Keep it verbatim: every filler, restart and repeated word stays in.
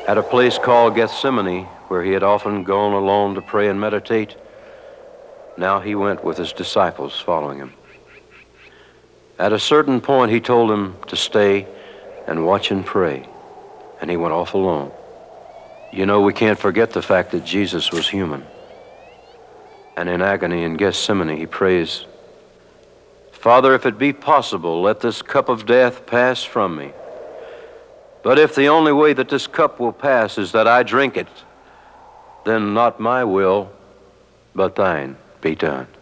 At a place called Gethsemane, where he had often gone alone to pray and meditate, now he went with his disciples following him. At a certain point, he told them to stay and watch and pray, and he went off alone. You know, we can't forget the fact that Jesus was human. And in agony in Gethsemane, he prays, "Father, if it be possible, let this cup of death pass from me. But if the only way that this cup will pass is that I drink it, then not my will, but thine be done."